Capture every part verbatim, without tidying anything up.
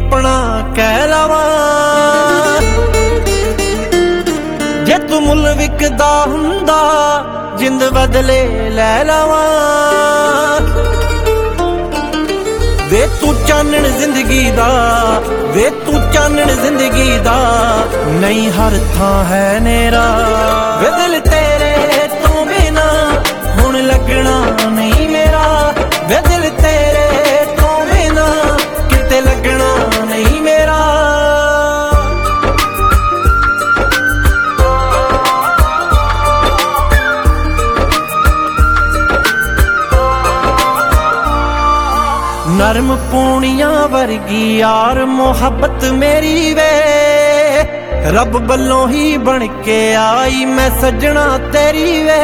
अपना कह लवा जे तू मुल विकदा हुंदा जिंद बदले लै लवा वे तू चानण जिंदगी दा वे तू चानण जिंदगी दा नहीं हर थां है नेरा वे दिल तेरे तो बिना हुण लगना नहीं मेरा वे दिल तेरे तो बिना किते लगना नहीं मेरा नरम पूनिया वर्गी यार मोहब्बत मेरी वे रब बल्लों ही बन के आई मैं सजना तेरी वे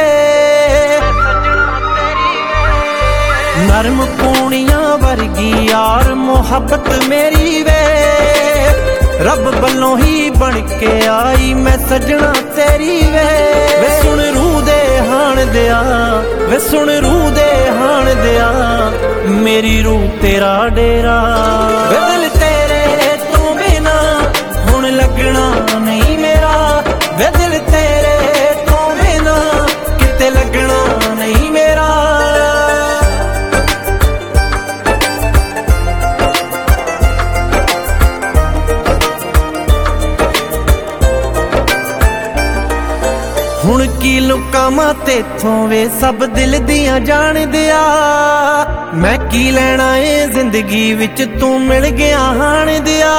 नरम पूनिया वर्गी यार मोहब्बत मेरी वे रब बल्लों ही बन के आई मैं सजना तेरी वे वे सुन रूह दे हाण दिया वे सुन रूह दे हाण दिया मेरी रूह तेरा डेरा वे दिल तेरे तो बिना हुण लगना नहीं मेरा वे दिल तेरे तो बिना किते लगना नहीं मेरा हुण की लुकावां तेथों वे सब दिल दियां जान दिया मैं की लेना ए जिंदगी विच तू मिल गया हाण दिया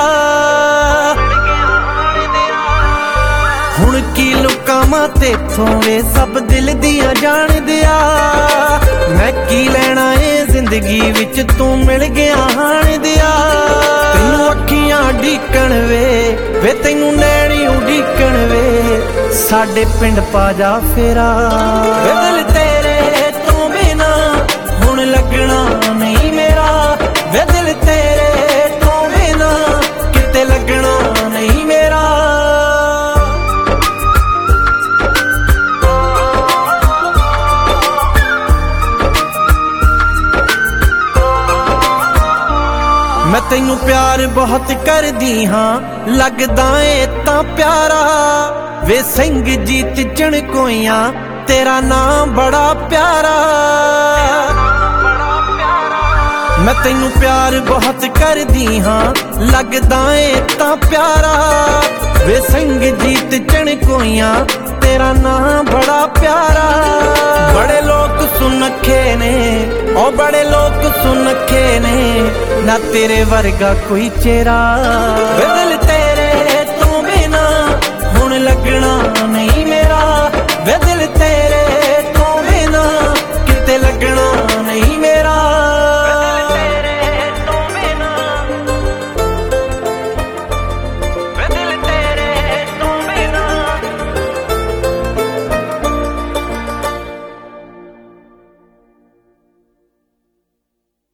हुण की लुकावां तेथों वे सब दिल दियां जान दिया मैं की लेना ए जिंदगी विच तू मिल गया हाण दिया तैनू अखियां ढीकण वे वे तैनू नैणी उडीकण वे साडे पिंड पा जा फेरा वे दिल तेरे तो बिना हुण लगना नहीं मेरा वे दिल तेरे तो बिना किते लगना नहीं मेरा मैं तैनू प्यार बहुत करदी हाँ लगदा ए तां प्यारा वे सिंह जीत चणकोइयां तेरा नाम बड़ा प्यारा मैं तैनू प्यार बहुत करदी हाँ लगदा ए तां प्यारा वे सिंह जीत चणकोइयां तेरा नाम बड़ा प्यारा बड़े लोग सुनखे ने ओ बड़े लोग सुनखे ने ना तेरे वर्गा कोई चेहरा वे दिल तेरे तो बिना हुण लगना नहीं